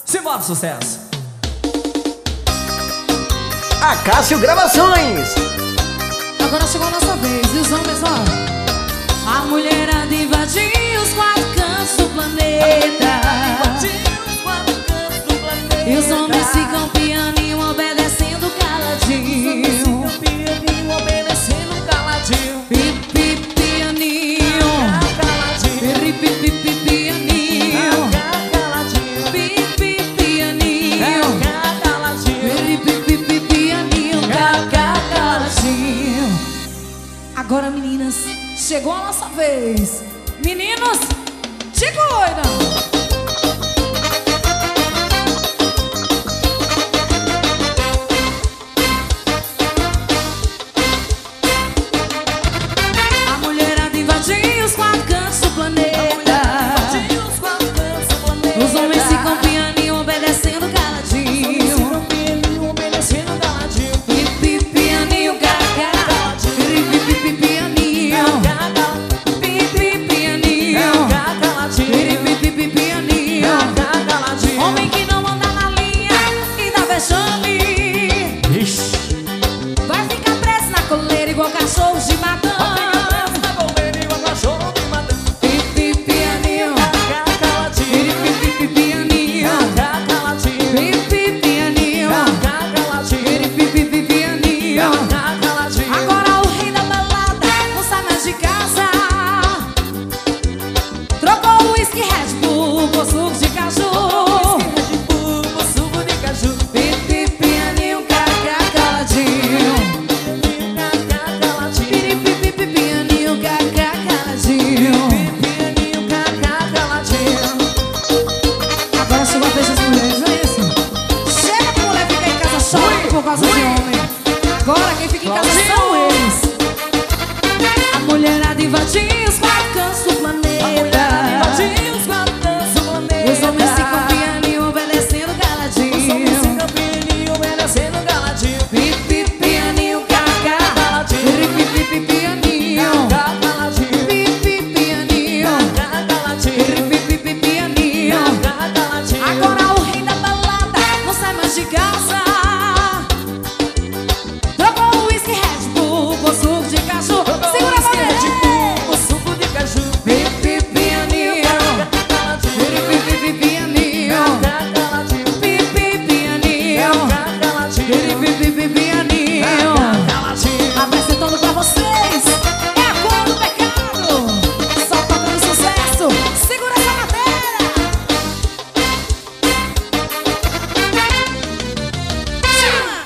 Simbora, sucesso. Acácio Gravações. Agora chegou a nossa vez, e os homens, ó. A mulherada invadiu os quatro cantos do planeta. E os homens ficam pianinho, obedecendo caladinho. Pipi, pianinho. Pipi, pipi, pianinho. Pipi, pianinho. Pipi, pipi, pianinho. Caladinho. Agora, meninas, chegou a nossa vez. Meninos, te cuidam. Os homens ficam pianinho, obedecendo caladinho. Pipi, pianinho, cacá. Pipi, pianinho. Pipi, pianinho. Pipi, pianinho. Homem que não anda na linha e dá vexame, vai ficar preso na coleira igual cachorro de madame. Agora o rei da balada não sai mais de casa. Trocou o whisky Red Bull por suco de caju. Pipi, pianinho, cacá, caladinho. Pipi, pianinho, cacá, caladinho. Agora chegou a vez das mulheres, não é isso? Chega que mulher fica em casa chorando por causa de homem. Agora quem fica em casa são eles. A mulherada invadiu os quatro cantos do planeta. E os homens ficam